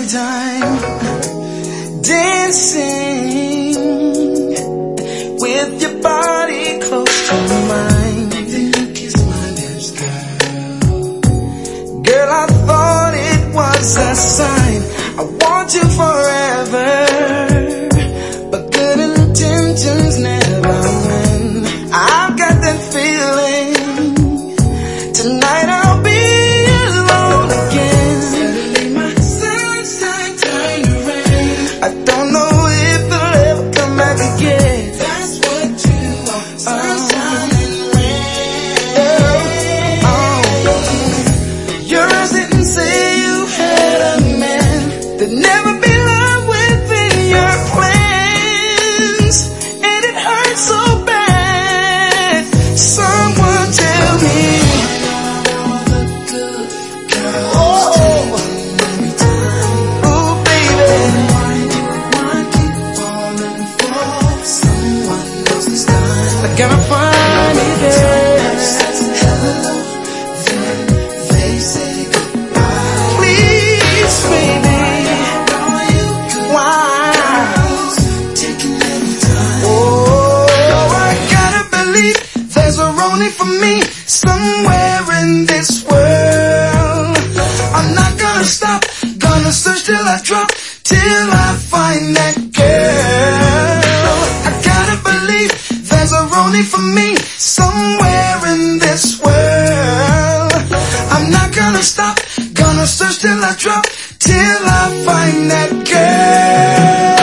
every time, dancing with your body close to mine. Then you kiss my lips, girl. Girl, I thought it was a sign. I want you forever, but good intentions never win. I've got that feeling tonight I'll be alone again. Suddenly my sunshine turned to rain. I don't know if it'll ever come back again. That's what you are, sunshine and rain. Your eyes didn't say you had a man. There'd never be love within your plans, and it hurts so bad. Someone tell me. Gotta find it there. They say goodbye. Please, baby. Why? Oh, I gotta believe there's a Ronnie for me somewhere in this world. I'm not gonna stop, gonna search till I drop, till I find that girl. I gotta believe there's a Ronnie for me somewhere in this world. I'm not gonna stop, gonna search till I drop, till I find that girl.